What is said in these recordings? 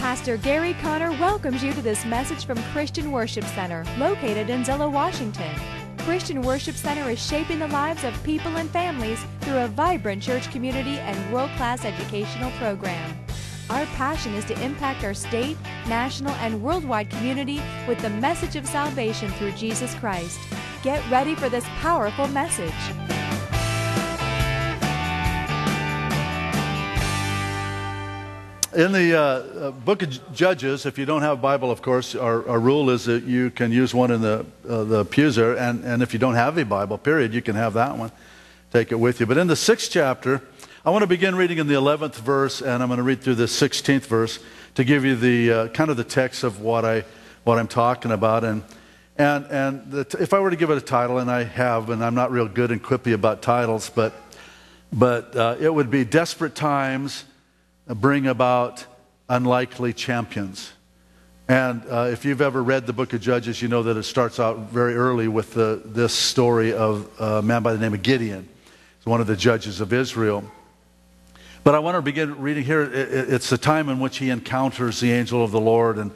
Pastor Gary Conner welcomes you to this message from Christian Worship Center, located in Zillow, Washington. Christian Worship Center is shaping the lives of people and families through a vibrant church community and world-class educational program. Our passion is to impact our state, national, and worldwide community with the message of salvation through Jesus Christ. Get ready for this powerful message. In the book of Judges, if you don't have a Bible, of course, our rule is that you can use one in the pews there, and if you don't have a Bible, period, you can have that one. Take it with you. But in the 6th chapter, I want to begin reading in the 11th verse, and I'm going to read through the 16th verse to give you the kind of the text of what I'm talking about. If I were to give it a title, and I have, and I'm not real good and quippy about titles, but it would be Desperate Times Bring About Unlikely Champions. And if you've ever read the book of Judges, you know that it starts out very early with this story of a man by the name of Gideon. He's one of the judges of Israel. But I want to begin reading here. It's the time in which he encounters the angel of the Lord, and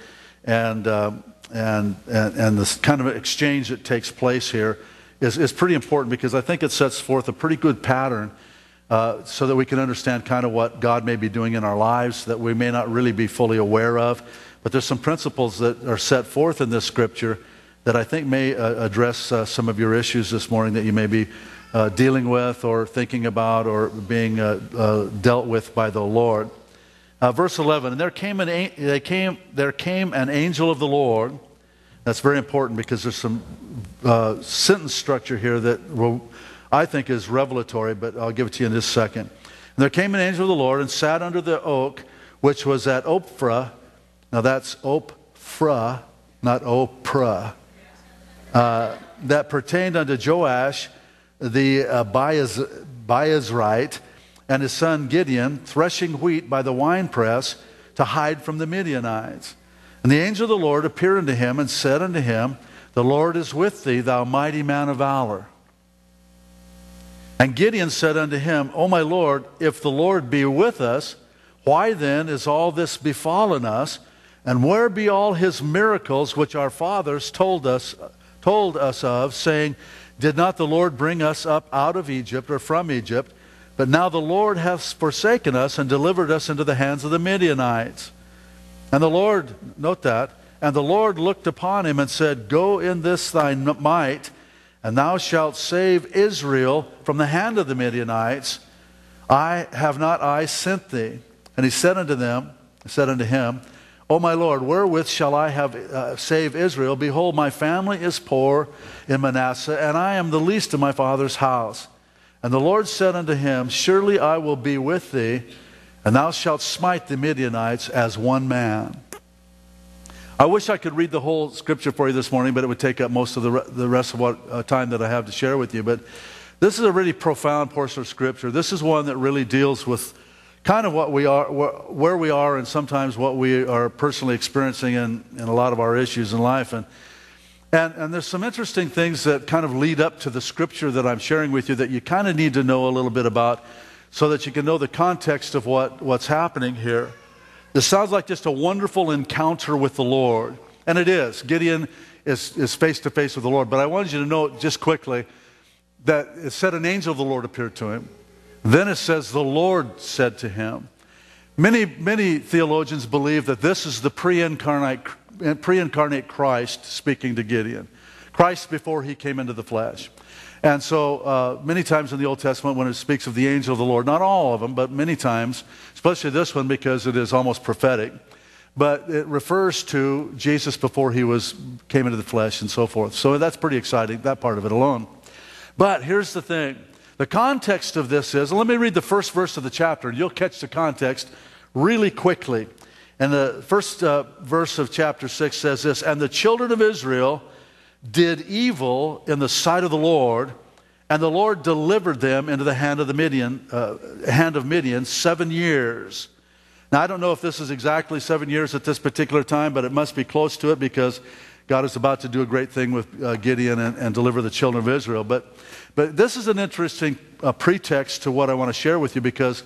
this kind of exchange that takes place here is pretty important, because I think it sets forth a pretty good pattern so that we can understand kind of what God may be doing in our lives that we may not really be fully aware of. But there's some principles that are set forth in this scripture that I think may address some of your issues this morning that you may be dealing with or thinking about or being dealt with by the Lord. Verse 11, and there came an angel of the Lord. That's very important because there's some sentence structure here that I think is revelatory, but I'll give it to you in just a second. And there came an angel of the Lord and sat under the oak, which was at Ophrah. Now that's Ophrah, not Oprah. That pertained unto Joash, the Abiezrite, and his son Gideon, threshing wheat by the winepress to hide from the Midianites. And the angel of the Lord appeared unto him and said unto him, The Lord is with thee, thou mighty man of valor. And Gideon said unto him, O my Lord, if the Lord be with us, why then is all this befallen us? And where be all his miracles which our fathers told us of, saying, Did not the Lord bring us up out of Egypt, or from Egypt? But now the Lord hath forsaken us and delivered us into the hands of the Midianites. And the Lord, note that, and the Lord looked upon him and said, Go in this thy might, and thou shalt save Israel from the hand of the Midianites. Have not I sent thee? And he said unto him, O my Lord, wherewith shall I have save Israel? Behold, my family is poor in Manasseh, and I am the least of my father's house. And the Lord said unto him, Surely I will be with thee, and thou shalt smite the Midianites as one man. I wish I could read the whole scripture for you this morning, but it would take up most of the rest of what time that I have to share with you. But this is a really profound portion of scripture. This is one that really deals with kind of what we are, where we are, and sometimes what we are personally experiencing in a lot of our issues in life. And there's some interesting things that kind of lead up to the scripture that I'm sharing with you that you kind of need to know a little bit about so that you can know the context of what's happening here. This sounds like just a wonderful encounter with the Lord. And it is. Gideon is face to face with the Lord. But I wanted you to know just quickly that it said an angel of the Lord appeared to him. Then it says the Lord said to him. Many theologians believe that this is the pre-incarnate Christ speaking to Gideon. Christ before he came into the flesh. And so many times in the Old Testament when it speaks of the angel of the Lord, not all of them, but many times, especially this one because it is almost prophetic, but it refers to Jesus before he came into the flesh and so forth. So that's pretty exciting, that part of it alone. But here's the thing. The context of this is, let me read the first verse of the chapter, and you'll catch the context really quickly. And the first verse of chapter 6 says this, And the children of Israel did evil in the sight of the Lord, and the Lord delivered them into the hand of Midian 7 years. Now, I don't know if this is exactly 7 years at this particular time, but it must be close to it because God is about to do a great thing with Gideon and deliver the children of Israel. But this is an interesting pretext to what I want to share with you, because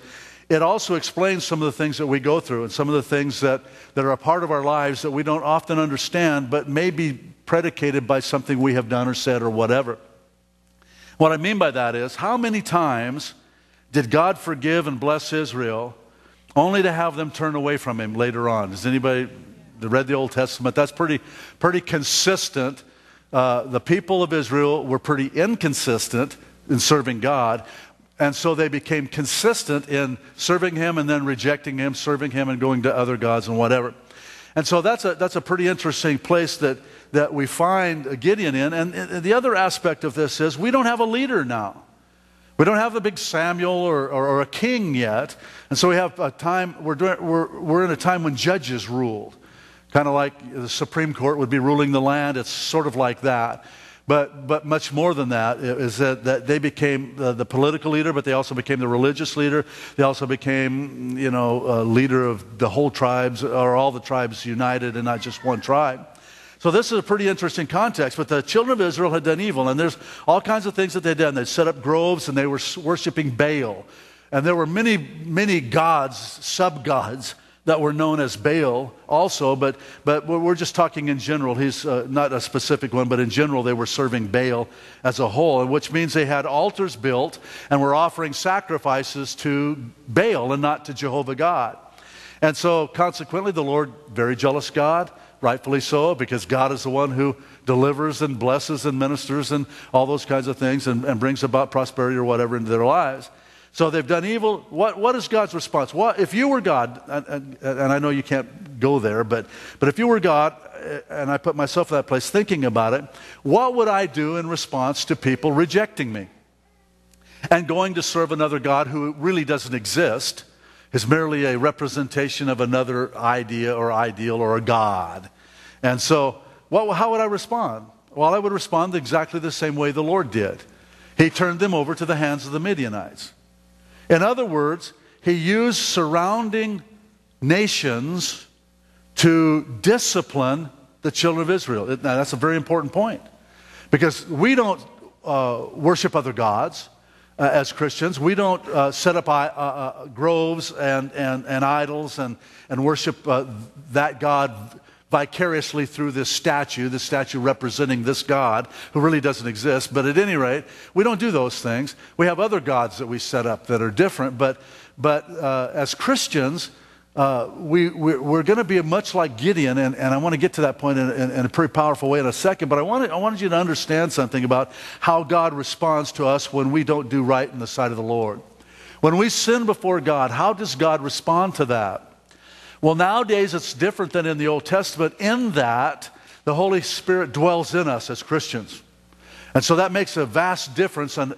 it also explains some of the things that we go through and some of the things that are a part of our lives that we don't often understand, but may be predicated by something we have done or said or whatever. What I mean by that is, how many times did God forgive and bless Israel only to have them turn away from him later on? Has anybody read the Old Testament? That's pretty consistent. The people of Israel were pretty inconsistent in serving God, and so they became consistent in serving him and then rejecting him, serving him and going to other gods and whatever. And so that's a pretty interesting place that we find Gideon in. And the other aspect of this is we don't have a leader now. We don't have the big Samuel or a king yet. And so we have a time, we're in a time when judges ruled. Kind of like the Supreme Court would be ruling the land. It's sort of like that. But much more than that is that they became the political leader, but they also became the religious leader. They also became, a leader of the whole tribes, or all the tribes united and not just one tribe. So this is a pretty interesting context. But the children of Israel had done evil, and there's all kinds of things that they'd done. They'd set up groves, and they were worshiping Baal. And there were many, many gods, sub-gods, that were known as Baal also, but we're just talking in general. He's not a specific one, but in general they were serving Baal as a whole, which means they had altars built and were offering sacrifices to Baal and not to Jehovah God. And so consequently the Lord, very jealous God, rightfully so, because God is the one who delivers and blesses and ministers and all those kinds of things and brings about prosperity or whatever into their lives. So they've done evil. What is God's response? If you were God, and I know you can't go there, but if you were God, and I put myself in that place thinking about it, what would I do in response to people rejecting me and going to serve another God who really doesn't exist, is merely a representation of another idea or ideal or a God? And so how would I respond? Well, I would respond exactly the same way the Lord did. He turned them over to the hands of the Midianites. In other words, he used surrounding nations to discipline the children of Israel. Now, that's a very important point, because we don't worship other gods as Christians. We don't set up groves and idols and worship that God vicariously through this statue representing this God who really doesn't exist. But at any rate, we don't do those things. We have other gods that we set up that are different. But as Christians, we're going to be much like Gideon, and I want to get to that point in a pretty powerful way in a second. But I wanted you to understand something about how God responds to us when we don't do right in the sight of the Lord. When we sin before God, how does God respond to that? Well, nowadays it's different than in the Old Testament in that the Holy Spirit dwells in us as Christians. And so that makes a vast difference in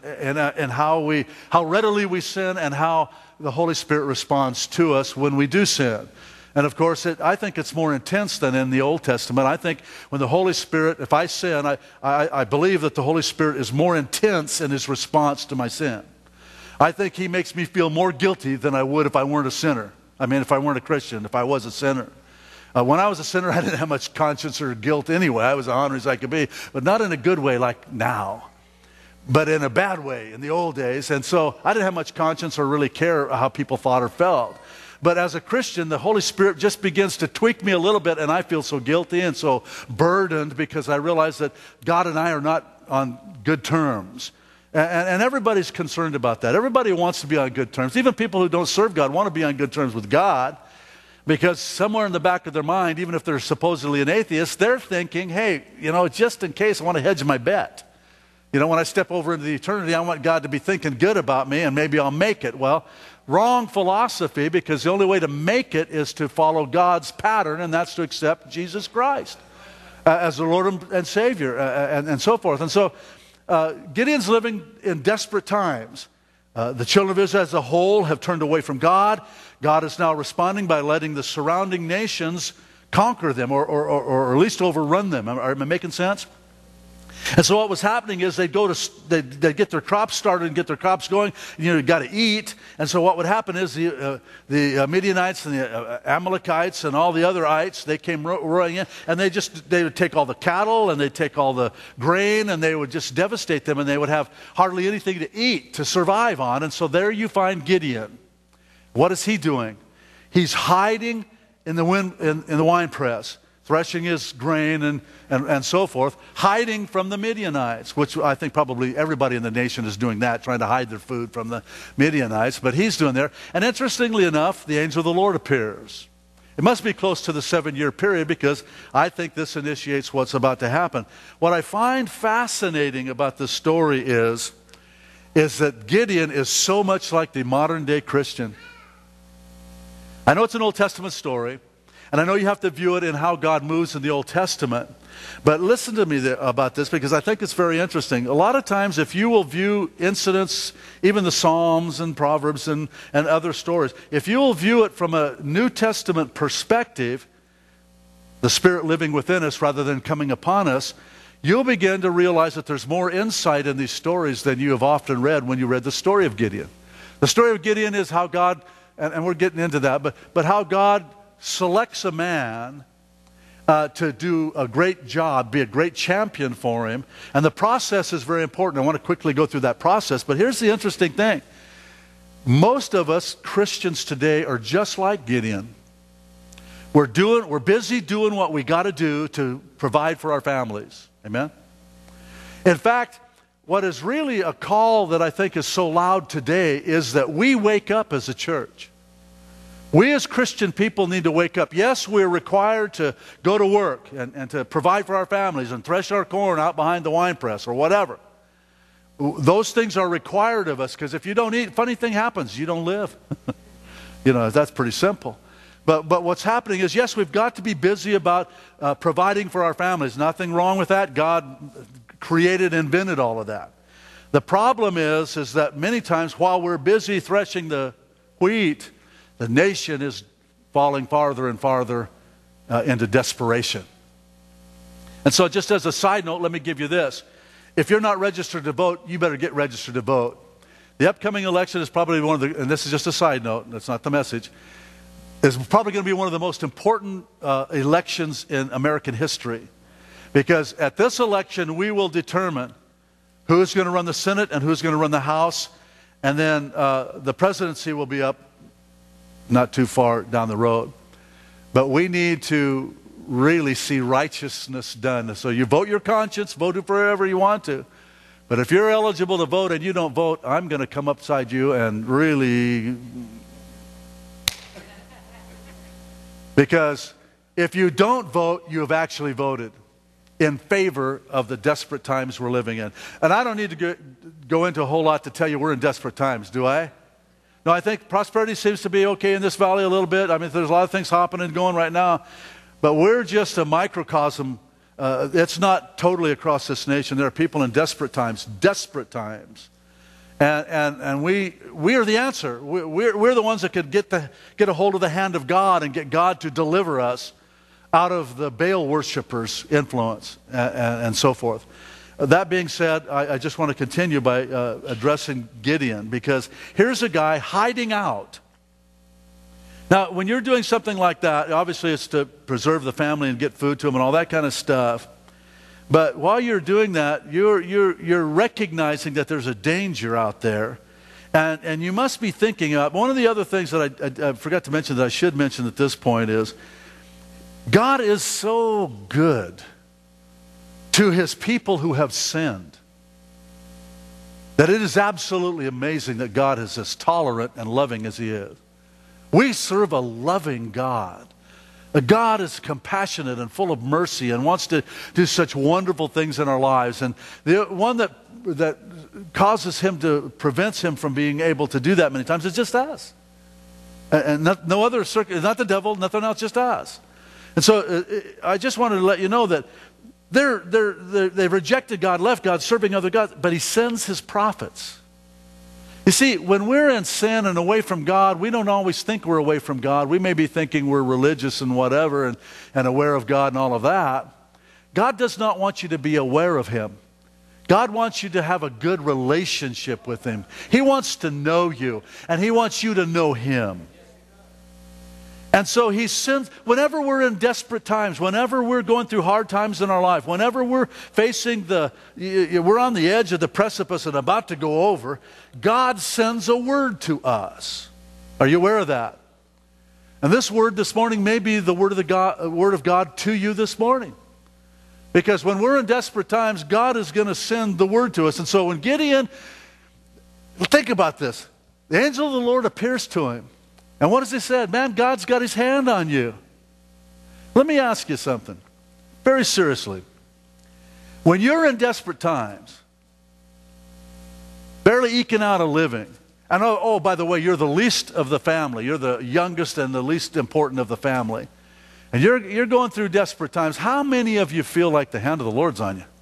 how readily we sin and how the Holy Spirit responds to us when we do sin. And of course, I think it's more intense than in the Old Testament. I think when the Holy Spirit, if I sin, I believe that the Holy Spirit is more intense in his response to my sin. I think he makes me feel more guilty than I would if I weren't a sinner. I mean, if I weren't a Christian, if I was a sinner. When I was a sinner, I didn't have much conscience or guilt anyway. I was as honored as I could be, but not in a good way like now, but in a bad way in the old days. And so I didn't have much conscience or really care how people thought or felt. But as a Christian, the Holy Spirit just begins to tweak me a little bit, and I feel so guilty and so burdened because I realize that God and I are not on good terms. And everybody's concerned about that. Everybody wants to be on good terms. Even people who don't serve God want to be on good terms with God, because somewhere in the back of their mind, even if they're supposedly an atheist, they're thinking, hey, just in case, I want to hedge my bet. When I step over into the eternity, I want God to be thinking good about me, and maybe I'll make it. Well, wrong philosophy, because the only way to make it is to follow God's pattern, and that's to accept Jesus Christ as the Lord and Savior, and so forth. And so Gideon's living in desperate times. The children of Israel as a whole have turned away from God. God is now responding by letting the surrounding nations conquer them or at least overrun them. Am I making sense? And so what was happening is they'd get their crops started and get their crops going. You've got to eat. And so what would happen is the Midianites and the Amalekites and all the other ites, they came roaring in, and they would take all the cattle and they'd take all the grain and they would just devastate them, and they would have hardly anything to eat to survive on. And so there you find Gideon. What is he doing? He's hiding in the wine press, threshing his grain and so forth, hiding from the Midianites, which I think probably everybody in the nation is doing that, trying to hide their food from the Midianites, but he's doing there. And interestingly enough, the angel of the Lord appears. It must be close to the 7-year period, because I think this initiates what's about to happen. What I find fascinating about this story is that Gideon is so much like the modern day Christian. I know it's an Old Testament story, and I know you have to view it in how God moves in the Old Testament. But listen to me about this, because I think it's very interesting. A lot of times, if you will view incidents, even the Psalms and Proverbs and other stories, if you will view it from a New Testament perspective, the Spirit living within us rather than coming upon us, you'll begin to realize that there's more insight in these stories than you have often read when you read the story of Gideon. The story of Gideon is how God, and we're getting into that, but how God selects a man to do a great job, be a great champion for him. And the process is very important. I want to quickly go through that process. But here's the interesting thing. Most of us Christians today are just like Gideon. We're busy doing what we got to do to provide for our families. Amen? In fact, what is really a call that I think is so loud today is that we wake up as a church. We as Christian people need to wake up. Yes, we're required to go to work and to provide for our families and thresh our corn out behind the wine press or whatever. Those things are required of us, because if you don't eat, funny thing happens, you don't live. That's pretty simple. But what's happening is, yes, we've got to be busy about providing for our families. Nothing wrong with that. God created and invented all of that. The problem is that many times while we're busy threshing the wheat, the nation is falling farther and farther into desperation. And so just as a side note, let me give you this. If you're not registered to vote, you better get registered to vote. The upcoming election is probably one of the, and this is just a side note, that's not the message, is probably going to be one of the most important elections in American history. Because at this election, we will determine who's going to run the Senate and who's going to run the House. And then the presidency will be up not too far down the road. But we need to really see righteousness done. So you vote your conscience, vote for whoever you want to. But if you're eligible to vote and you don't vote, I'm going to come upside you and really... Because if you don't vote, you have actually voted in favor of the desperate times we're living in. And I don't need to go into a whole lot to tell you we're in desperate times, do I? No, I think prosperity seems to be okay in this valley a little bit. I mean, there's a lot of things hopping and going right now. But we're just a microcosm. It's not totally across this nation. There are people in desperate times. And we are the answer. We're the ones that could get a hold of the hand of God and get God to deliver us out of the Baal worshipers' influence and so forth. That being said, I just want to continue by addressing Gideon, because here's a guy hiding out. Now, when you're doing something like that, obviously it's to preserve the family and get food to them and all that kind of stuff. But while you're doing that, you're recognizing that there's a danger out there. And you must be thinking, one of the other things that I forgot to mention that I should mention at this point is, God is so good to his people who have sinned that it is absolutely amazing that God is as tolerant and loving as he is. We serve a loving God. God is compassionate and full of mercy and wants to do such wonderful things in our lives. And the one that prevents him from being able to do that many times is just us. And no other not the devil, nothing else, just us. And so I just wanted to let you know that they've rejected God, left God, serving other gods, but he sends his prophets. You see, when we're in sin and away from God, we don't always think we're away from God. We may be thinking we're religious and whatever and aware of God and all of that. God does not want you to be aware of him. God wants you to have a good relationship with him. He wants to know you, and he wants you to know him. And so he sends, whenever we're in desperate times, whenever we're going through hard times in our life, whenever we're facing we're on the edge of the precipice and about to go over, God sends a word to us. Are you aware of that? And this word this morning may be the word of God to you this morning. Because when we're in desperate times, God is going to send the word to us. And so when Gideon, think about this. The angel of the Lord appears to him. And what does he say? Man, God's got his hand on you. Let me ask you something. Very seriously. When you're in desperate times, barely eking out a living, and oh, by the way, you're the least of the family. You're the youngest and the least important of the family. And you're going through desperate times. How many of you feel like the hand of the Lord's on you?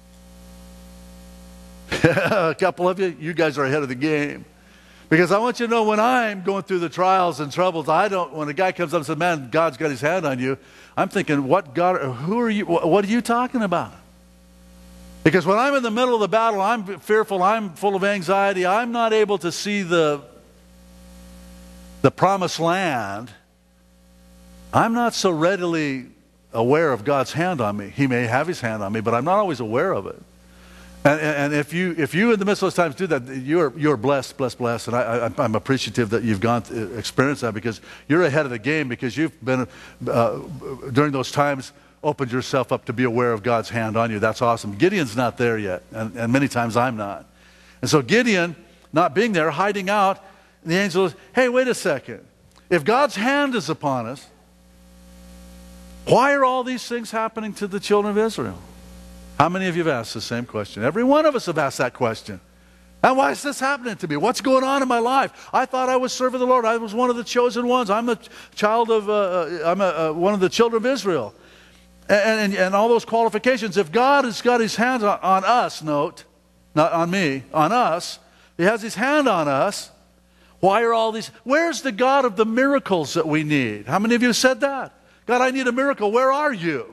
A couple of you. You guys are ahead of the game. Because I want you to know when I'm going through the trials and troubles, when a guy comes up and says, man, God's got his hand on you, I'm thinking, who are you, what are you talking about? Because when I'm in the middle of the battle, I'm fearful, I'm full of anxiety, I'm not able to see the promised land. I'm not so readily aware of God's hand on me. He may have his hand on me, but I'm not always aware of it. And if you in the midst of those times do that, you're blessed, and I'm appreciative that you've experienced that, because you're ahead of the game, because you've been during those times opened yourself up to be aware of God's hand on you. That's awesome. Gideon's not there yet, and many times I'm not. And so Gideon, not being there, hiding out, and the angel says, hey, wait a second. If God's hand is upon us, why are all these things happening to the children of Israel? How many of you have asked the same question? Every one of us have asked that question. And why is this happening to me? What's going on in my life? I thought I was serving the Lord. I was one of the chosen ones. I'm a child of, one of the children of Israel. And all those qualifications. If God has got his hands on us, note, not on me, on us, he has his hand on us, why are all these, where's the God of the miracles that we need? How many of you said that? God, I need a miracle. Where are you?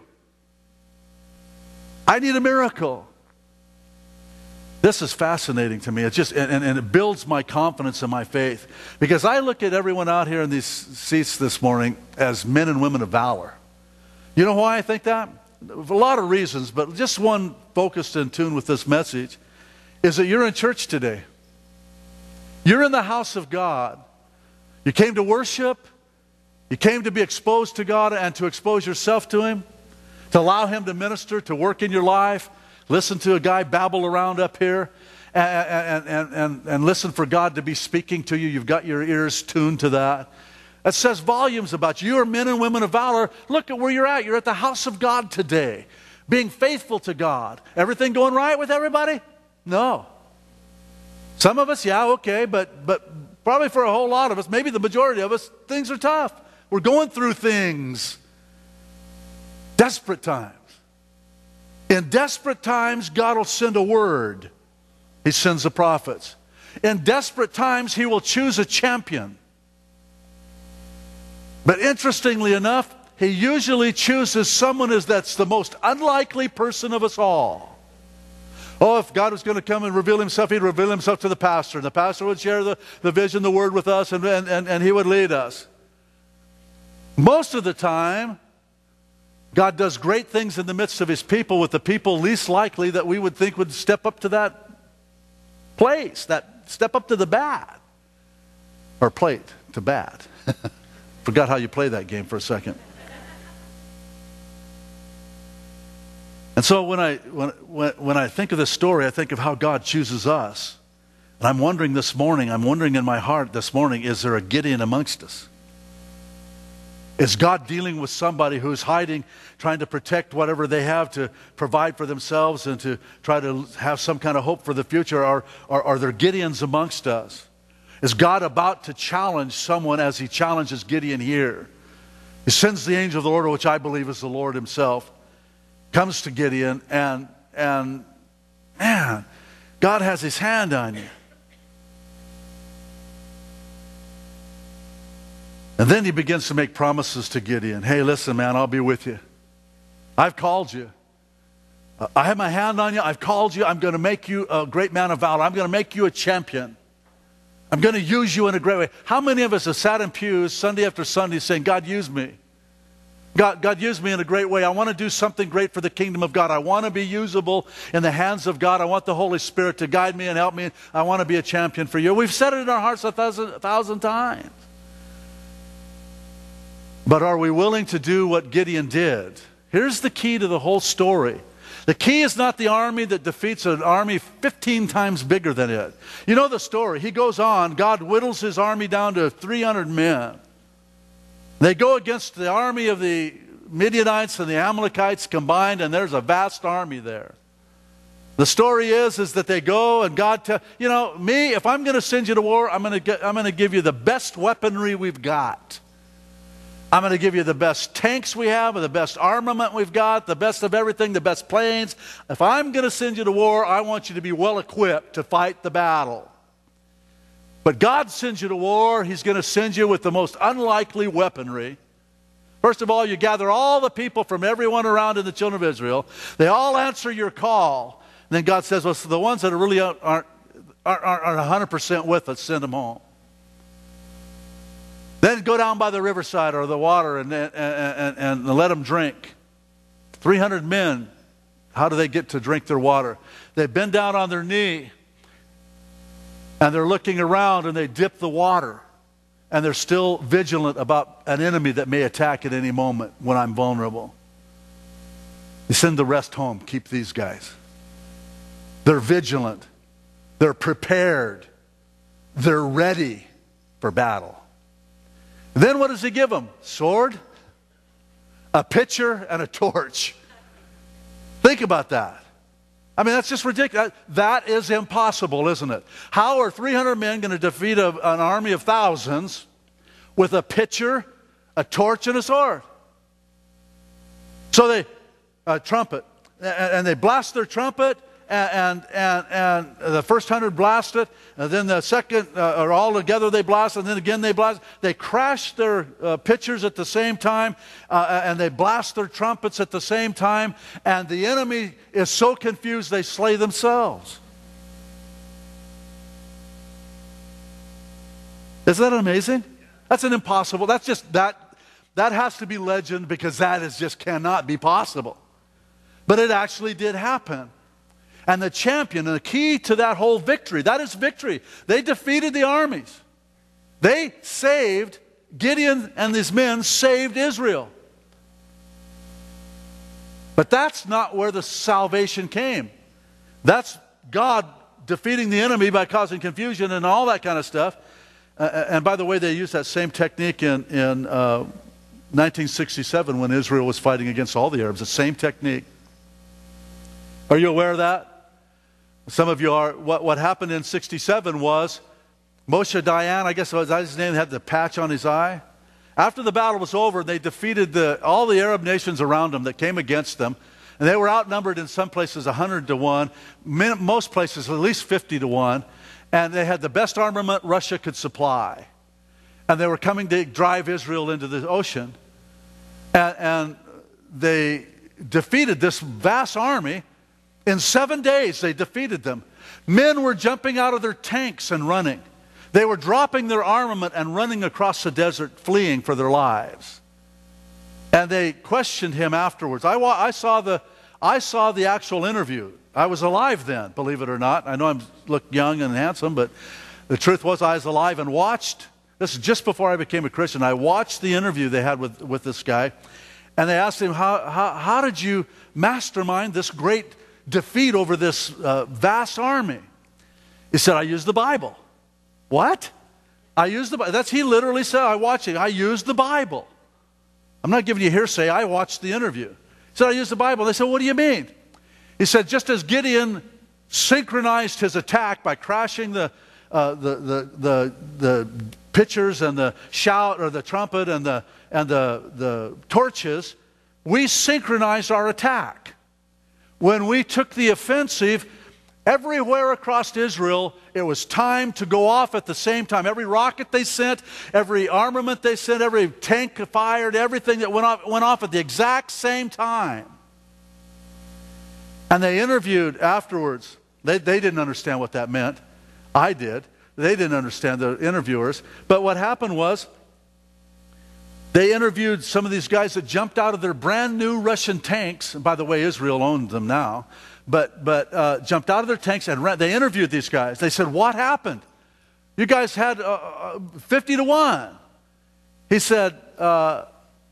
I need a miracle. This is fascinating to me. It's just, and it builds my confidence and my faith. Because I look at everyone out here in these seats this morning as men and women of valor. You know why I think that? A lot of reasons, but just one focused in tune with this message is that you're in church today. You're in the house of God. You came to worship. You came to be exposed to God and to expose yourself to him, to allow him to minister, to work in your life. Listen to a guy babble around up here and listen for God to be speaking to you. You've got your ears tuned to that. That says volumes about you. You are men and women of valor. Look at where you're at. You're at the house of God today, being faithful to God. Everything going right with everybody? No. Some of us, yeah, okay, but probably for a whole lot of us, maybe the majority of us, things are tough. We're going through things. Desperate times. In desperate times, God will send a word. He sends the prophets. In desperate times, he will choose a champion. But interestingly enough, he usually chooses someone that's the most unlikely person of us all. Oh, if God was going to come and reveal himself, he'd reveal himself to the pastor. And the pastor would share the vision, the word with us, and he would lead us. Most of the time, God does great things in the midst of his people with the people least likely that we would think would step up to that place, that step up to the bat. Or plate to bat. Forgot how you play that game for a second. And so when I think of this story, I think of how God chooses us. And I'm wondering in my heart this morning, is there a Gideon amongst us? Is God dealing with somebody who's hiding, trying to protect whatever they have to provide for themselves and to try to have some kind of hope for the future? Or are there Gideons amongst us? Is God about to challenge someone as he challenges Gideon here? He sends the angel of the Lord, which I believe is the Lord himself, comes to Gideon, and man, God has his hand on you. And then he begins to make promises to Gideon. Hey, listen, man, I'll be with you. I've called you. I have my hand on you. I've called you. I'm going to make you a great man of valor. I'm going to make you a champion. I'm going to use you in a great way. How many of us have sat in pews Sunday after Sunday saying, God, use me. God, use me in a great way. I want to do something great for the kingdom of God. I want to be usable in the hands of God. I want the Holy Spirit to guide me and help me. I want to be a champion for you. We've said it in our hearts a thousand times. But are we willing to do what Gideon did? Here's the key to the whole story. The key is not the army that defeats an army 15 times bigger than it. You know the story. He goes on. God whittles his army down to 300 men. They go against the army of the Midianites and the Amalekites combined, and there's a vast army there. The story is that they go and God me, if I'm going to send you to war, I'm going to give you the best weaponry we've got. I'm going to give you the best tanks we have, the best armament we've got, the best of everything, the best planes. If I'm going to send you to war, I want you to be well equipped to fight the battle. But God sends you to war. He's going to send you with the most unlikely weaponry. First of all, you gather all the people from everyone around in the children of Israel. They all answer your call. And then God says, well, so the ones that are really aren't 100% with us, send them home. Then go down by the riverside or the water and let them drink. 300 men, how do they get to drink their water? They bend down on their knee and they're looking around and they dip the water. And they're still vigilant about an enemy that may attack at any moment when I'm vulnerable. You send the rest home. Keep these guys. They're vigilant. They're prepared. They're ready for battle. Then what does he give them? Sword, a pitcher, and a torch. Think about that. I mean, that's just ridiculous. That is impossible, isn't it? How are 300 men going to defeat an army of thousands with a pitcher, a torch, and a sword? So they trumpet, and they blast their trumpet, and the first 100 blast it, and then the second, or all together they blast, and then again they blast. They crash their pitchers at the same time, and they blast their trumpets at the same time, and the enemy is so confused they slay themselves. Isn't that amazing? That's an impossible, that's just, that has to be legend, because that is just cannot be possible. But it actually did happen. And the champion, and the key to that whole victory, that is victory. They defeated the armies. They saved, Gideon and his men saved Israel. But that's not where the salvation came. That's God defeating the enemy by causing confusion and all that kind of stuff. And by the way, they used that same technique in 1967 when Israel was fighting against all the Arabs. The same technique. Are you aware of that? Some of you are. What happened in 67 was Moshe Dayan, I guess was his name, had the patch on his eye. After the battle was over, they defeated all the Arab nations around them that came against them. And they were outnumbered in some places 100 to 1, most places at least 50 to 1. And they had the best armament Russia could supply. And they were coming to drive Israel into the ocean. And they defeated this vast army. In 7 days, they defeated them. Men were jumping out of their tanks and running. They were dropping their armament and running across the desert, fleeing for their lives. And they questioned him afterwards. I saw the actual interview. I was alive then, believe it or not. I know I look young and handsome, but the truth was I was alive and watched. This is just before I became a Christian. I watched the interview they had with this guy. And they asked him, how did you mastermind this great defeat over this vast army? He said, I used the Bible. What? I used the Bible. He literally said, I used the Bible. I'm not giving you hearsay. I watched the interview. He said, I used the Bible. They said, what do you mean? He said, just as Gideon synchronized his attack by crashing the pitchers and the shout or the trumpet and the torches, we synchronized our attack. When we took the offensive, everywhere across Israel, it was time to go off at the same time. Every rocket they sent, every armament they sent, every tank fired, everything that went off at the exact same time. And they interviewed afterwards. They didn't understand what that meant. I did. They didn't understand, the interviewers. But what happened was, they interviewed some of these guys that jumped out of their brand new Russian tanks. And by the way, Israel owned them now. But jumped out of their tanks and they interviewed these guys. They said, what happened? You guys had 50 to 1. He said,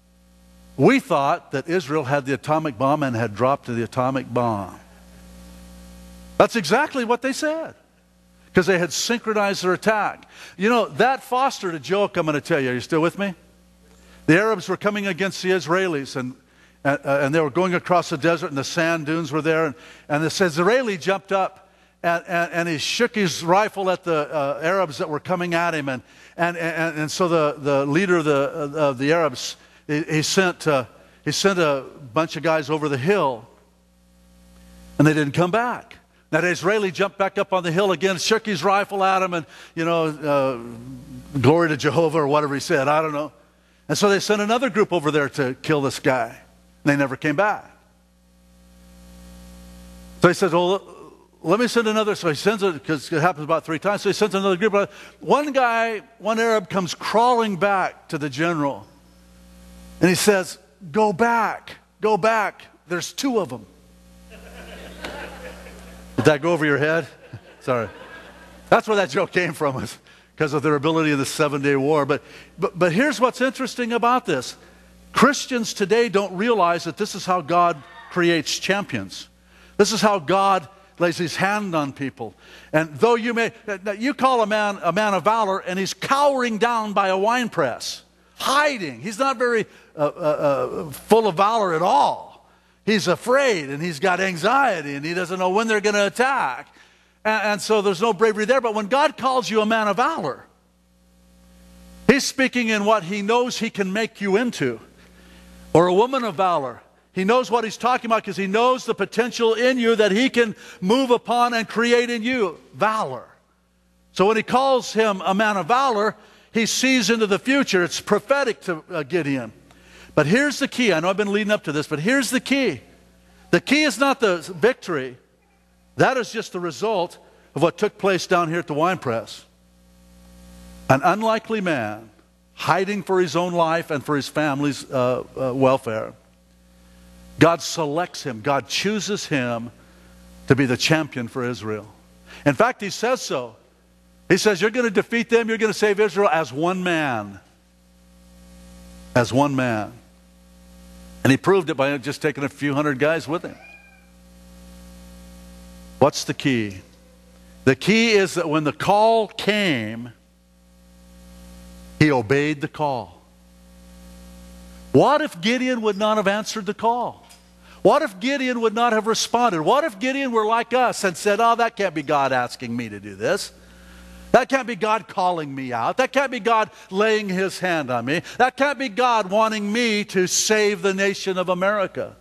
We thought that Israel had the atomic bomb and had dropped the atomic bomb. That's exactly what they said, because they had synchronized their attack. You know, that fostered a joke, I'm going to tell you. Are you still with me? The Arabs were coming against the Israelis, and they were going across the desert, and the sand dunes were there. And this Israeli jumped up, and he shook his rifle at the Arabs that were coming at him. And so the leader of the Arabs, he sent a bunch of guys over the hill, and they didn't come back. That Israeli jumped back up on the hill again, shook his rifle at him, and, glory to Jehovah or whatever he said, I don't know. And so they sent another group over there to kill this guy. And they never came back. So he says, well, let me send another. So he sends it, because it happens about 3 times. So he sends another group. One Arab comes crawling back to the general. And he says, go back. There's 2 of them. Did that go over your head? Sorry. That's where that joke came from, was because of their ability in the 7-day war. But here's what's interesting about this. Christians today don't realize that this is how God creates champions. This is how God lays his hand on people. And though you call a man of valor, and he's cowering down by a wine press, hiding. He's not very full of valor at all. He's afraid, and he's got anxiety, and he doesn't know when they're going to attack. And so there's no bravery there. But when God calls you a man of valor, he's speaking in what he knows he can make you into. Or a woman of valor. He knows what he's talking about, because he knows the potential in you that he can move upon and create in you. Valor. So when he calls him a man of valor, he sees into the future. It's prophetic to Gideon. But here's the key. I know I've been leading up to this, but here's the key. The key is not the victory. That is just the result of what took place down here at the wine press. An unlikely man, hiding for his own life and for his family's welfare. God selects him. God chooses him to be the champion for Israel. In fact, he says so. He says, you're going to defeat them, you're going to save Israel as one man. As one man. And he proved it by just taking a few hundred guys with him. What's the key? The key is that when the call came, he obeyed the call. What if Gideon would not have answered the call? What if Gideon would not have responded? What if Gideon were like us and said, oh, that can't be God asking me to do this. That can't be God calling me out. That can't be God laying his hand on me. That can't be God wanting me to save the nation of America.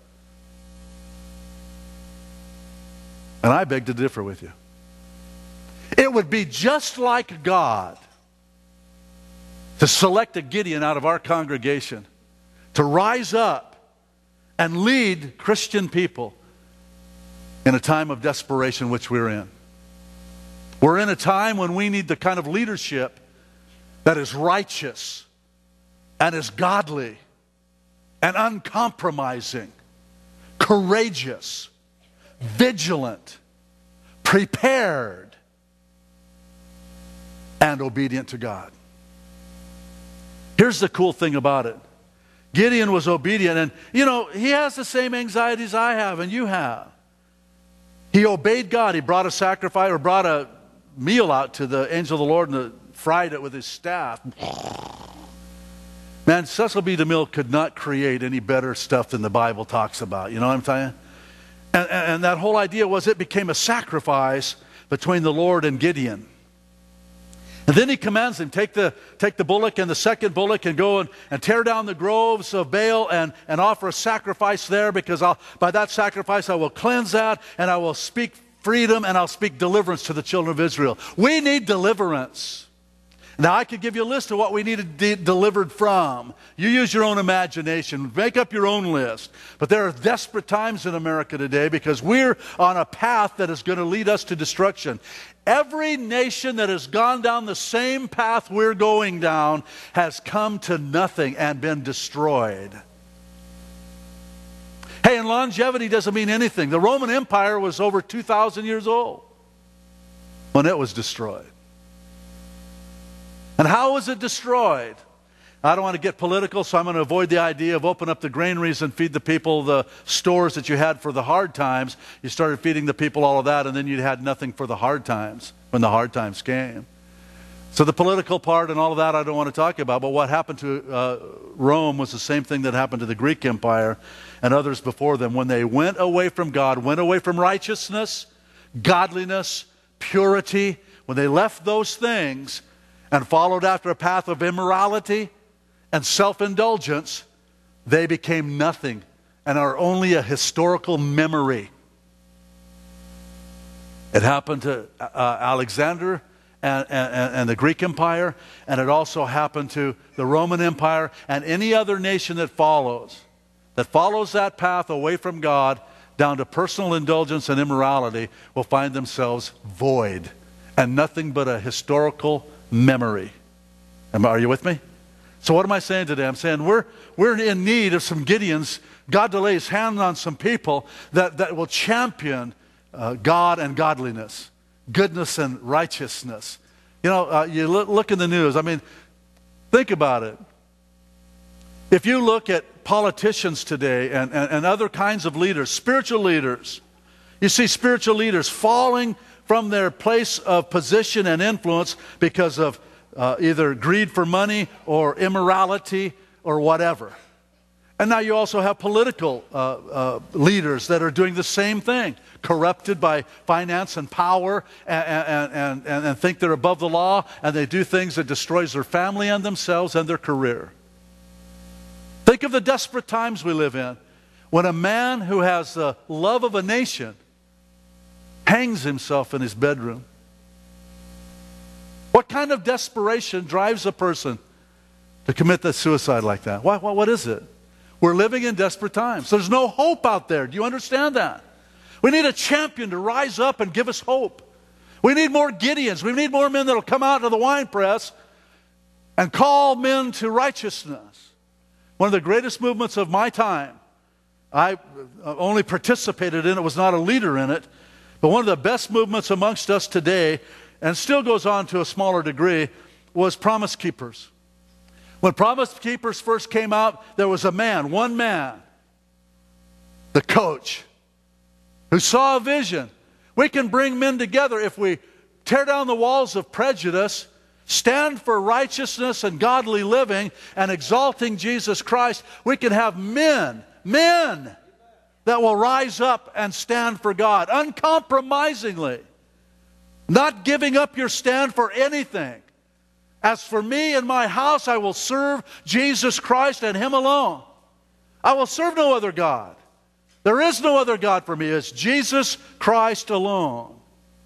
And I beg to differ with you. It would be just like God to select a Gideon out of our congregation to rise up and lead Christian people in a time of desperation which we're in. We're in a time when we need the kind of leadership that is righteous and is godly and uncompromising, courageous, vigilant, prepared, and obedient to God. Here's the cool thing about it. Gideon was obedient, and he has the same anxieties I have and you have. He obeyed God. He brought a sacrifice, or brought a meal out to the angel of the Lord, and fried it with his staff. Man, Cecil B. DeMille could not create any better stuff than the Bible talks about. You know what I'm telling you? And that whole idea was it became a sacrifice between the Lord and Gideon. And then he commands him, take the bullock and the second bullock and go and tear down the groves of Baal and offer a sacrifice there, because by that sacrifice I will cleanse that, and I will speak freedom, and I'll speak deliverance to the children of Israel. We need deliverance. Now, I could give you a list of what we need to be delivered from. You use your own imagination. Make up your own list. But there are desperate times in America today, because we're on a path that is going to lead us to destruction. Every nation that has gone down the same path we're going down has come to nothing and been destroyed. Hey, and longevity doesn't mean anything. The Roman Empire was over 2,000 years old when it was destroyed. And how was it destroyed? I don't want to get political, so I'm going to avoid the idea of open up the granaries and feed the people the stores that you had for the hard times. You started feeding the people all of that, and then you had nothing for the hard times when the hard times came. So the political part and all of that I don't want to talk about, but what happened to Rome was the same thing that happened to the Greek Empire and others before them. When they went away from God, went away from righteousness, godliness, purity, when they left those things and followed after a path of immorality and self-indulgence, they became nothing and are only a historical memory. It happened to Alexander and the Greek Empire, and it also happened to the Roman Empire and any other nation that follows that path away from God down to personal indulgence and immorality will find themselves void and nothing but a historical memory. Are you with me? So what am I saying today? I'm saying we're in need of some Gideons. God to lay his hand on some people that will champion God and godliness, goodness and righteousness. You know, you look in the news. I mean, think about it. If you look at politicians today and other kinds of leaders, spiritual leaders, you see spiritual leaders falling from their place of position and influence because of either greed for money or immorality or whatever. And now you also have political leaders that are doing the same thing, corrupted by finance and power and think they're above the law, and they do things that destroys their family and themselves and their career. Think of the desperate times we live in when a man who has the love of a nation hangs himself in his bedroom. What kind of desperation drives a person to commit the suicide like that? What is it? We're living in desperate times. There's no hope out there. Do you understand that? We need a champion to rise up and give us hope. We need more Gideons. We need more men that will come out of the wine press and call men to righteousness. One of the greatest movements of my time, I only participated in it, was not a leader in it, but one of the best movements amongst us today, and still goes on to a smaller degree, was Promise Keepers. When Promise Keepers first came out, there was a man, one man, the coach, who saw a vision. We can bring men together if we tear down the walls of prejudice, stand for righteousness and godly living and exalting Jesus Christ. We can have men that will rise up and stand for God uncompromisingly, not giving up your stand for anything. As for me and my house, I will serve Jesus Christ and Him alone. I will serve no other God. There is no other God for me. It's Jesus Christ alone.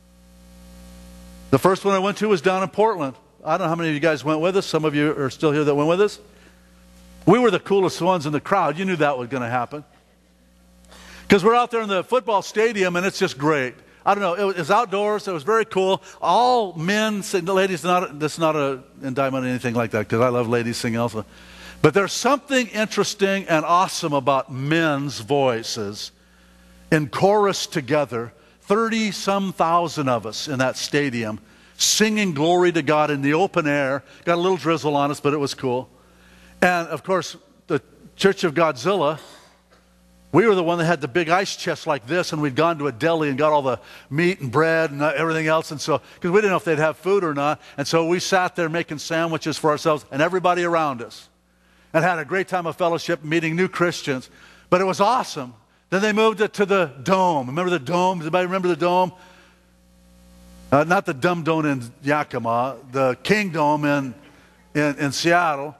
The first one I went to was down in Portland. I don't know how many of you guys went with us. Some of you are still here that went with us. We were the coolest ones in the crowd. You knew that was going to happen. Because we're out there in the football stadium, and it's just great. I don't know, it was outdoors, it was very cool. All men sing, the ladies, this is not an indictment or anything like that, because I love ladies singing also. But there's something interesting and awesome about men's voices in chorus together, 30-some thousand of us in that stadium, singing glory to God in the open air. Got a little drizzle on us, but it was cool. And, of course, the Church of Godzilla, we were the one that had the big ice chest like this, and we'd gone to a deli and got all the meat and bread and everything else. And so, because we didn't know if they'd have food or not. And so we sat there making sandwiches for ourselves and everybody around us. And had a great time of fellowship, meeting new Christians. But it was awesome. Then they moved it to the Dome. Remember the Dome? Does anybody remember the Dome? Not the Dumb Dome in Yakima, the King Dome in Seattle.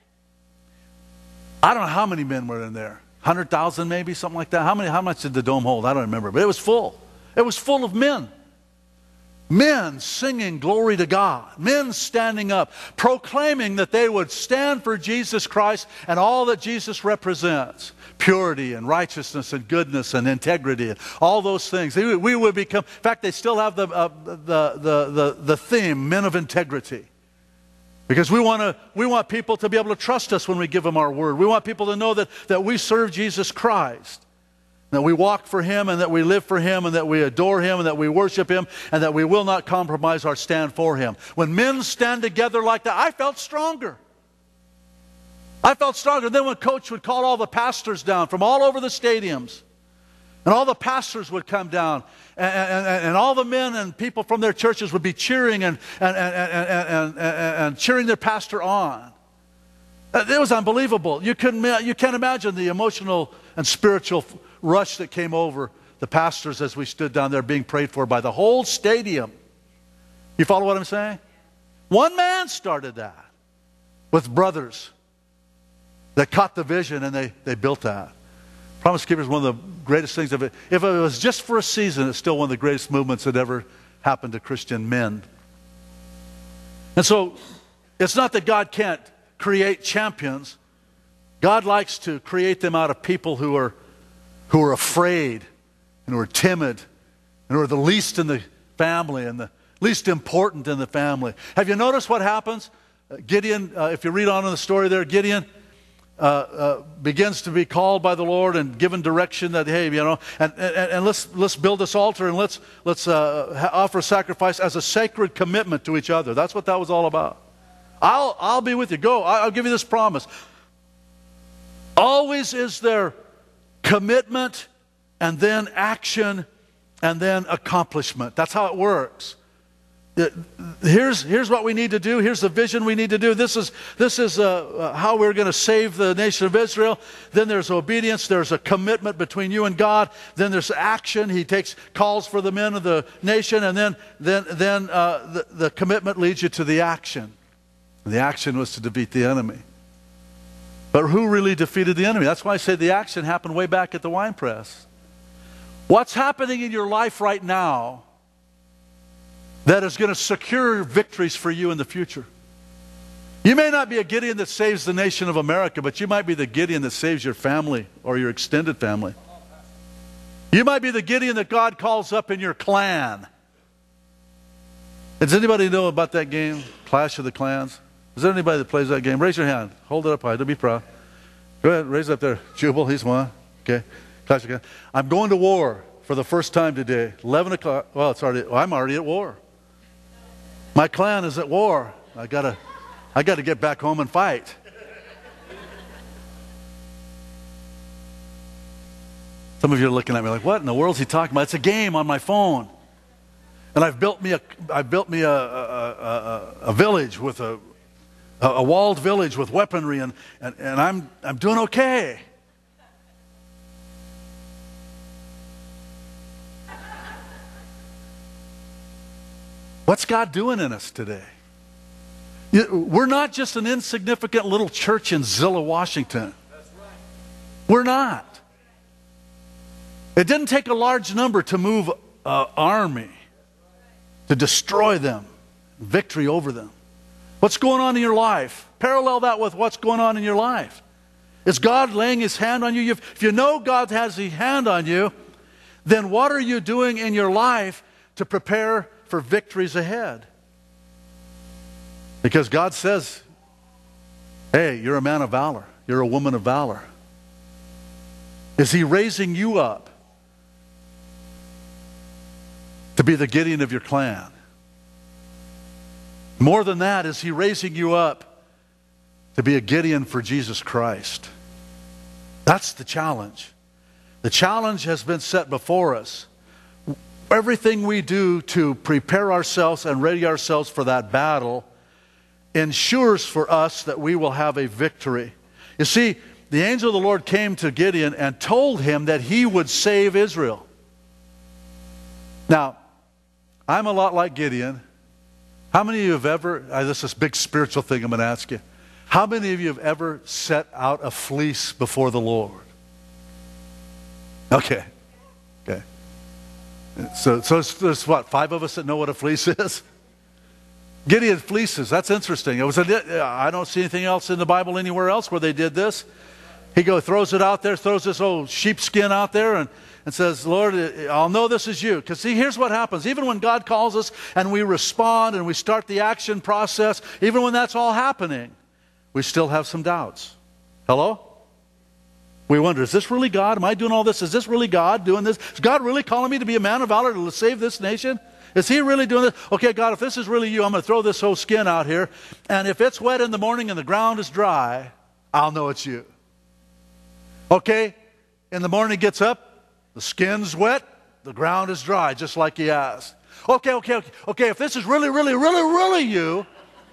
I don't know how many men were in there. 100,000 maybe, something like that. How much did the Dome hold? I don't remember, but it was full. It was full of men. Men singing glory to God. Men standing up, proclaiming that they would stand for Jesus Christ and all that Jesus represents. Purity and righteousness and goodness and integrity and all those things. We would become, in fact, they still have the theme, men of integrity. Because we want people to be able to trust us when we give them our word. We want people to know that we serve Jesus Christ. That we walk for Him and that we live for Him and that we adore Him and that we worship Him and that we will not compromise our stand for Him. When men stand together like that, I felt stronger. I felt stronger. Then when Coach would call all the pastors down from all over the stadiums, and all the pastors would come down, and all the men and people from their churches would be cheering and cheering their pastor on. It was unbelievable. You can't imagine the emotional and spiritual rush that came over the pastors as we stood down there being prayed for by the whole stadium. You follow what I'm saying? One man started that with brothers that caught the vision, and they built that. Promise Keepers is one of the greatest things of it. If it was just for a season, it's still one of the greatest movements that ever happened to Christian men. And so, it's not that God can't create champions. God likes to create them out of people who are afraid and who are timid and who are the least in the family and the least important in the family. Have you noticed what happens? Gideon, if you read on in the story there, Gideon begins to be called by the Lord and given direction that, hey, and let's build this altar and let's offer sacrifice as a sacred commitment to each other. That's what that was all about. I'll be with you. Go. I'll give you this promise. Always is there commitment and then action and then accomplishment. That's how it works. Here's what we need to do. Here's the vision we need to do. This is how we're going to save the nation of Israel. Then there's obedience. There's a commitment between you and God. Then there's action. He calls for the men of the nation, and then the commitment leads you to the action. And the action was to defeat the enemy. But who really defeated the enemy? That's why I say the action happened way back at the wine press. What's happening in your life right now that is going to secure victories for you in the future? You may not be a Gideon that saves the nation of America, but you might be the Gideon that saves your family or your extended family. You might be the Gideon that God calls up in your clan. Does anybody know about that game, Clash of the Clans? Is there anybody that plays that game? Raise your hand. Hold it up high. Don't be proud. Go ahead. Raise it up there. Jubal, he's one. Okay. Clash of the Clans. I'm going to war for the first time today. 11 o'clock. Well, I'm already at war. My clan is at war. I gotta get back home and fight. Some of you are looking at me like, what in the world is he talking about? It's a game on my phone. And I've built me a village with a walled village with weaponry, and I'm doing okay. What's God doing in us today? We're not just an insignificant little church in Zillow, Washington. We're not. It didn't take a large number to move an army, to destroy them, victory over them. What's going on in your life? Parallel that with what's going on in your life. Is God laying His hand on you? If you know God has His hand on you, then what are you doing in your life to prepare for victories ahead? Because God says, hey, you're a man of valor. You're a woman of valor. Is He raising you up to be the Gideon of your clan? More than that, is He raising you up to be a Gideon for Jesus Christ? That's the challenge. The challenge has been set before us. Everything we do to prepare ourselves and ready ourselves for that battle ensures for us that we will have a victory. You see, the angel of the Lord came to Gideon and told him that he would save Israel. Now, I'm a lot like Gideon. How many of you have ever, this is a big spiritual thing I'm going to ask you. How many of you have ever set out a fleece before the Lord? Okay. Okay. So there's what, 5 of us that know what a fleece is? Gideon fleeces, that's interesting. I don't see anything else in the Bible anywhere else where they did this. He throws it out there, throws this old sheepskin out there and says, Lord, I'll know this is you. Because see, here's what happens. Even when God calls us and we respond and we start the action process, even when that's all happening, we still have some doubts. Hello? We wonder, is this really God? Am I doing all this? Is this really God doing this? Is God really calling me to be a man of valor to save this nation? Is He really doing this? Okay, God, if this is really you, I'm going to throw this whole skin out here. And if it's wet in the morning and the ground is dry, I'll know it's you. Okay, in the morning he gets up, the skin's wet, the ground is dry, just like he asked. Okay, if this is really you,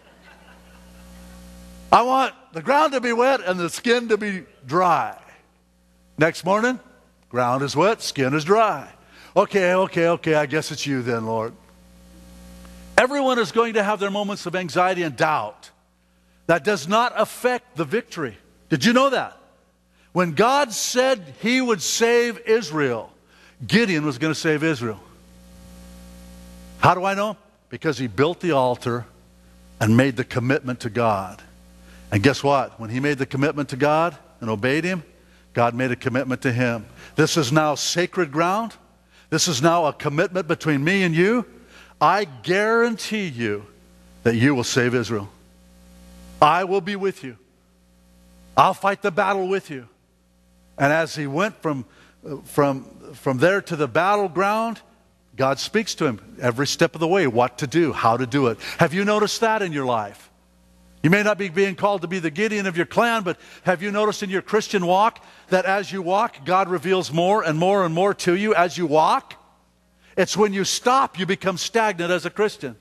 I want the ground to be wet and the skin to be dry. Next morning, ground is wet, skin is dry. Okay, I guess it's you then, Lord. Everyone is going to have their moments of anxiety and doubt. That does not affect the victory. Did you know that? When God said he would save Israel, Gideon was going to save Israel. How do I know? Because he built the altar and made the commitment to God. And guess what? When he made the commitment to God and obeyed him, God made a commitment to him. This is now sacred ground. This is now a commitment between me and you. I guarantee you that you will save Israel. I will be with you. I'll fight the battle with you. And as he went from there to the battleground, God speaks to him every step of the way, what to do, how to do it. Have you noticed that in your life? You may not be being called to be the Gideon of your clan, but have you noticed in your Christian walk that as you walk, God reveals more and more and more to you as you walk? It's when you stop, you become stagnant as a Christian.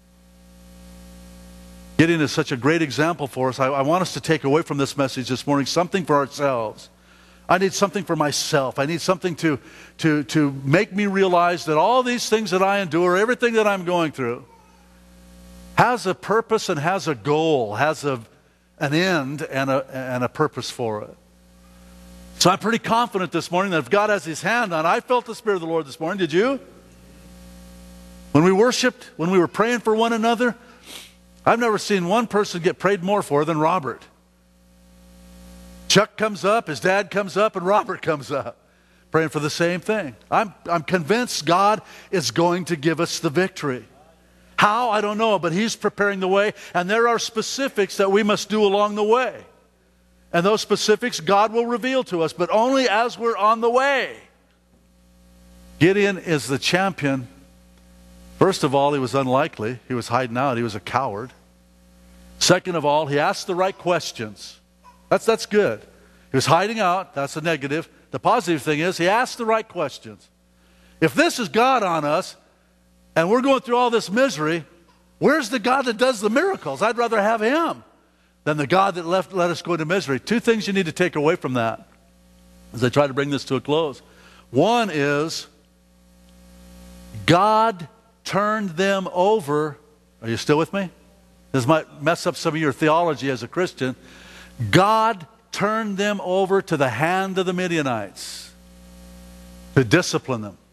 Gideon is such a great example for us. I want us to take away from this message this morning something for ourselves. I need something for myself. I need something to make me realize that all these things that I endure, everything that I'm going through, has a purpose and has a goal, has an end and a purpose for it. So I'm pretty confident this morning that if God has his hand on, I felt the Spirit of the Lord this morning. Did you? When we worshiped, when we were praying for one another, I've never seen one person get prayed more for than Robert. Chuck comes up, his dad comes up, and Robert comes up, praying for the same thing. I'm convinced God is going to give us the victory. How? I don't know, but he's preparing the way, and there are specifics that we must do along the way. And those specifics God will reveal to us, but only as we're on the way. Gideon is the champion. First of all, he was unlikely. He was hiding out. He was a coward. Second of all, he asked the right questions. That's good. He was hiding out. That's a negative. The positive thing is he asked the right questions. If this is God on us, and we're going through all this misery, where's the God that does the miracles? I'd rather have him than the God that let us go into misery. Two things you need to take away from that as I try to bring this to a close. One is God turned them over. Are you still with me? This might mess up some of your theology as a Christian. God turned them over to the hand of the Midianites to discipline them.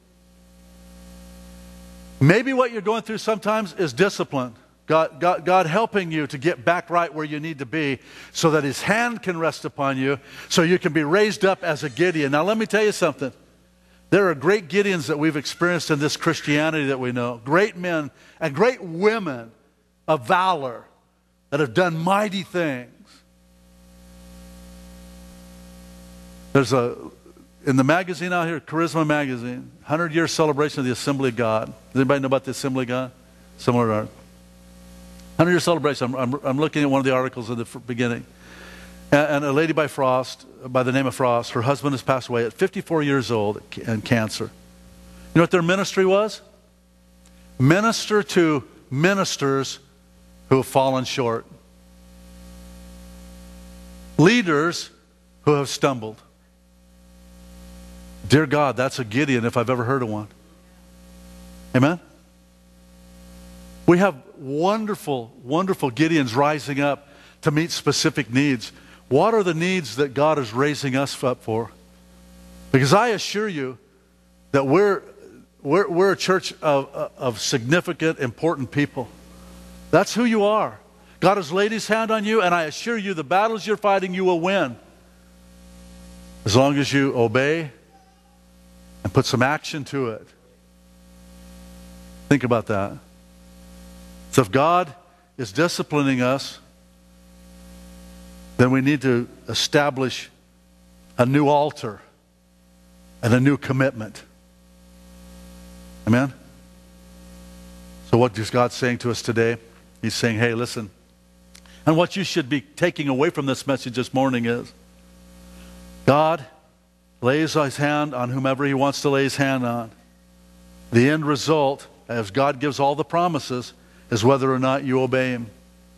Maybe what you're going through sometimes is discipline. God helping you to get back right where you need to be so that his hand can rest upon you so you can be raised up as a Gideon. Now let me tell you something. There are great Gideons that we've experienced in this Christianity that we know. Great men and great women of valor that have done mighty things. There's in the magazine out here, Charisma Magazine, 100-year celebration of the Assembly of God. Does anybody know about the Assembly of God? Similar to ours. 100-year celebration. I'm looking at one of the articles in the beginning. And a lady by the name of Frost, her husband has passed away at 54 years old and cancer. You know what their ministry was? Minister to ministers who have fallen short. Leaders who have stumbled. Dear God, that's a Gideon if I've ever heard of one. Amen? We have wonderful, wonderful Gideons rising up to meet specific needs. What are the needs that God is raising us up for? Because I assure you that we're a church of significant, important people. That's who you are. God has laid his hand on you, and I assure you the battles you're fighting, you will win. As long as you obey and put some action to it. Think about that. So if God is disciplining us, then we need to establish a new altar and a new commitment. Amen? So what is God saying to us today? He's saying, hey, listen, And what you should be taking away from this message this morning is God lays his hand on whomever he wants to lay his hand on. The end result, as God gives all the promises, is whether or not you obey him.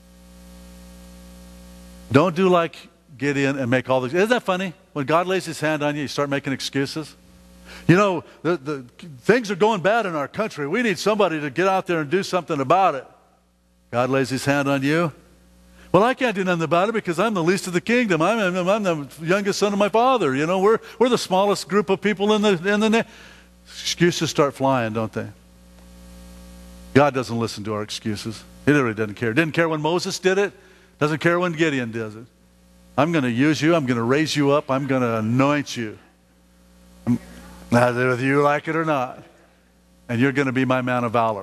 Don't do like Gideon and make all the... Isn't that funny? When God lays his hand on you, you start making excuses. You know, the things are going bad in our country. We need somebody to get out there and do something about it. God lays his hand on you. Well, I can't do nothing about it because I'm the least of the kingdom. I'm the youngest son of my father. You know, we're the smallest group of people in the excuses start flying, don't they? God doesn't listen to our excuses. He really doesn't care. Didn't care when Moses did it. Doesn't care when Gideon does it. I'm going to use you. I'm going to raise you up. I'm going to anoint you. Whether you like it or not. And you're going to be my man of valor.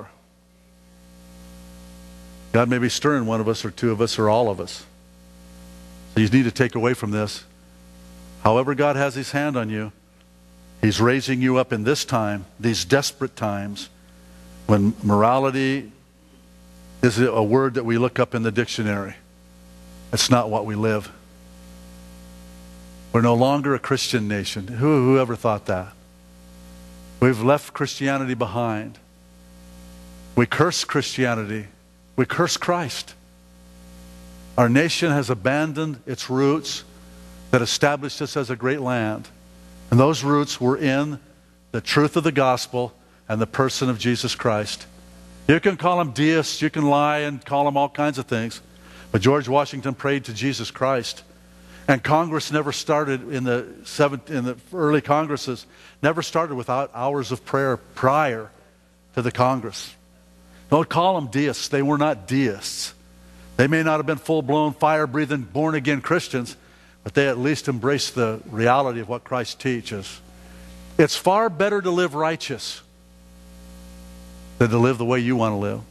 God may be stirring one of us or two of us or all of us. So you need to take away from this. However God has his hand on you, he's raising you up in this time, these desperate times, when morality is a word that we look up in the dictionary. It's not what we live. We're no longer a Christian nation. Whoever thought that? We've left Christianity behind. We curse Christianity. We curse Christ. Our nation has abandoned its roots that established us as a great land. And those roots were in the truth of the gospel and the person of Jesus Christ. You can call them deists, you can lie and call them all kinds of things. But George Washington prayed to Jesus Christ. And Congress never started in the early Congresses, never started without hours of prayer prior to the Congress. Don't call them deists. They were not deists. They may not have been full-blown, fire-breathing, born-again Christians, but they at least embraced the reality of what Christ teaches. It's far better to live righteous than to live the way you want to live.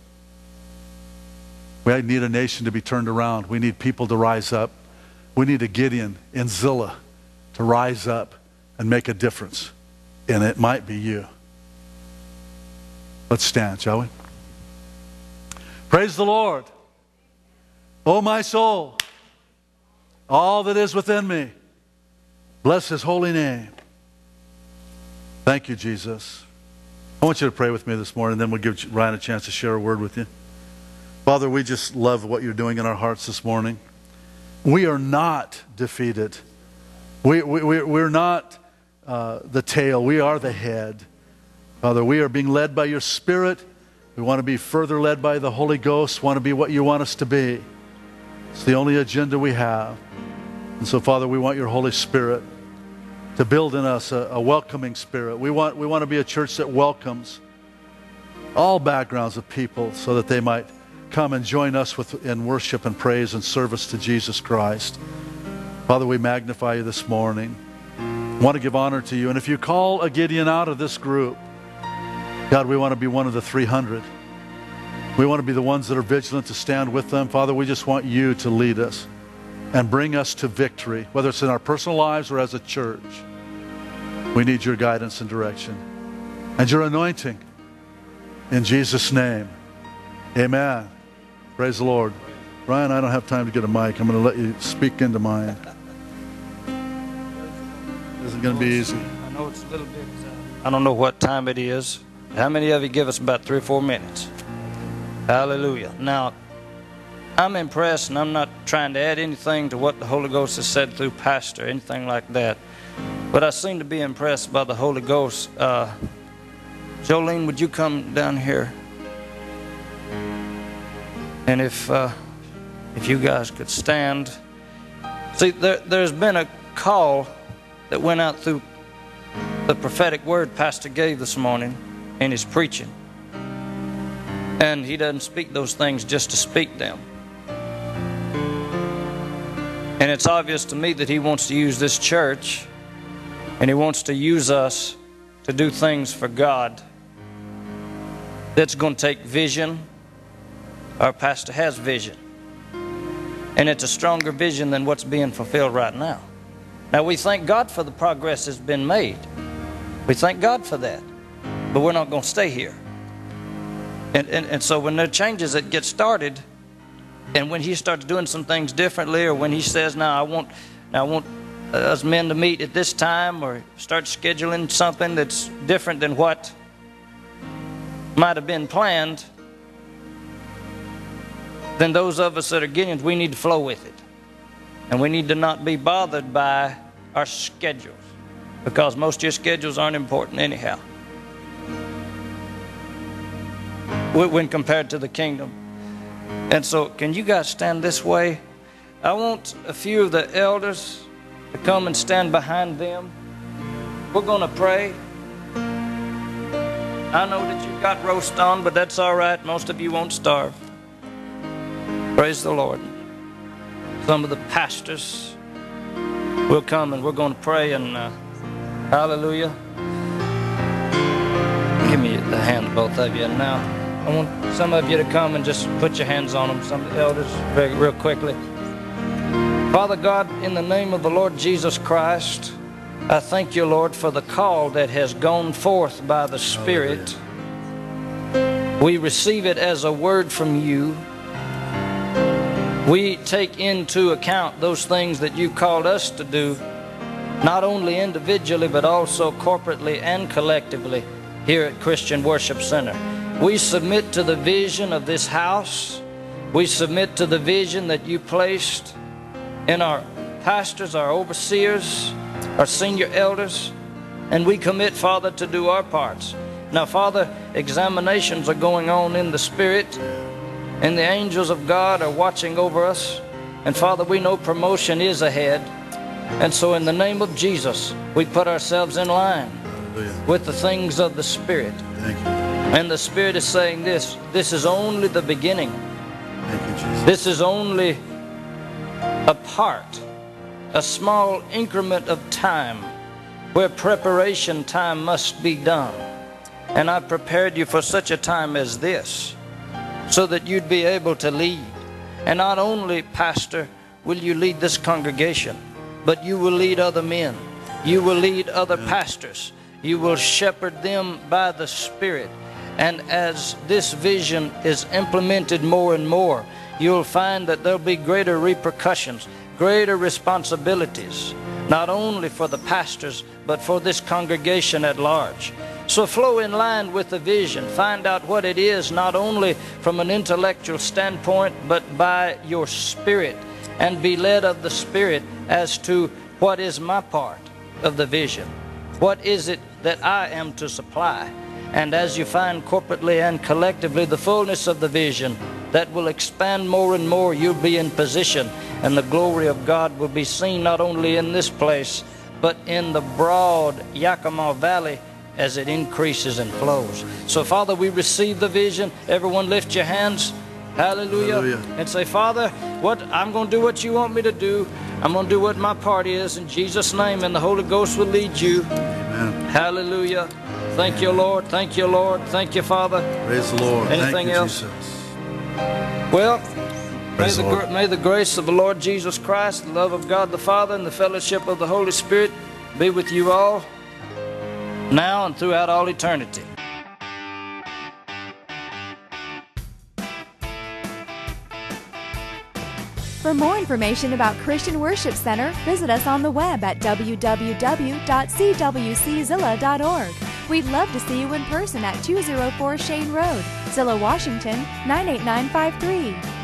We need a nation to be turned around. We need people to rise up. We need a Gideon in Zillah to rise up and make a difference. And it might be you. Let's stand, shall we? Praise the Lord. O my soul, all that is within me, bless his holy name. Thank you, Jesus. I want you to pray with me this morning, and then we'll give Ryan a chance to share a word with you. Father, we just love what you're doing in our hearts this morning. We are not defeated. We're not the tail. We are the head. Father, we are being led by your Spirit. We want to be further led by the Holy Ghost. Want to be what you want us to be. It's the only agenda we have. And so, Father, we want your Holy Spirit to build in us a welcoming spirit. We want to be a church that welcomes all backgrounds of people so that they might come and join us in worship and praise and service to Jesus Christ. Father, we magnify you this morning. I want to give honor to you. And if you call a Gideon out of this group, God, we want to be one of the 300. We want to be the ones that are vigilant to stand with them. Father, we just want you to lead us and bring us to victory, whether it's in our personal lives or as a church. We need your guidance and direction and your anointing. In Jesus' name, amen. Praise the Lord. Ryan, I don't have time to get a mic. I'm going to let you speak into mine. This isn't going to be easy. I know it's a little bit, I don't know what time it is. How many of you give us about 3 or 4 minutes? Hallelujah. Now, I'm impressed, and I'm not trying to add anything to what the Holy Ghost has said through Pastor, anything like that. But I seem to be impressed by the Holy Ghost. Jolene, would you come down here? And if you guys could stand. See, there's been a call that went out through the prophetic word Pastor gave this morning in his preaching. And he doesn't speak those things just to speak them. And it's obvious to me that he wants to use this church, and he wants to use us to do things for God. That's going to take vision. Our pastor has vision. And it's a stronger vision than what's being fulfilled right now. Now, we thank God for the progress that's been made. We thank God for that. But we're not going to stay here. And so when there are changes that get started, And when he starts doing some things differently, or when he says, now I want us men to meet at this time, or start scheduling something that's different than what might have been planned, then those of us that are Gideons, we need to flow with it. And we need to not be bothered by our schedules, because most of your schedules aren't important anyhow when compared to the kingdom. And so, can you guys stand this way? I want a few of the elders to come and stand behind them. We're going to pray. I know that you've got roast on, but that's all right. Most of you won't starve. Praise the Lord. Some of the pastors will come and we're going to pray, and hallelujah. Give me the hand, both of you. Now, I want some of you to come and just put your hands on them, some of the elders, real quickly. Father God, in the name of the Lord Jesus Christ, I thank you, Lord, for the call that has gone forth by the Spirit. We receive it as a word from you. We take into account those things that you called us to do, not only individually, but also corporately and collectively here at Christian Worship Center. We submit to the vision of this house. We submit to the vision that you placed in our pastors, our overseers, our senior elders, and we commit, Father, to do our parts. Now, Father, examinations are going on in the Spirit, and the angels of God are watching over us. And Father, we know promotion is ahead. And so in the name of Jesus, we put ourselves in line with the things of the Spirit. Thank you. And the Spirit is saying this is only the beginning. Thank you, Jesus. This is only a part, a small increment of time where preparation time must be done. And I prepared you for such a time as this, so that you'd be able to lead. And not only, Pastor, will you lead this congregation, but you will lead other men. You will lead other pastors. You will shepherd them by the Spirit. And as this vision is implemented more and more, you'll find that there'll be greater repercussions, greater responsibilities, not only for the pastors, but for this congregation at large. So flow in line with the vision. Find out what it is, not only from an intellectual standpoint, but by your Spirit. And be led of the Spirit as to what is my part of the vision. What is it that I am to supply? And as you find corporately and collectively the fullness of the vision that will expand more and more, you'll be in position. And the glory of God will be seen not only in this place, but in the broad Yakima Valley as it increases and flows. So, Father, we receive the vision. Everyone lift your hands. Hallelujah. Hallelujah. And say, Father, I'm going to do what you want me to do. I'm going to do what my part is in Jesus' name, and the Holy Ghost will lead you. Amen. Hallelujah. Thank you, Lord. Thank you, Lord. Thank you, Father. Praise the Lord. Anything Thank you, else? Jesus. Well, Praise the Lord. may the grace of the Lord Jesus Christ, the love of God the Father, and the fellowship of the Holy Spirit be with you all, now and throughout all eternity. For more information about Christian Worship Center, visit us on the web at www.cwczilla.org. We'd love to see you in person at 204 Shane Road, Zilla, Washington, 98953.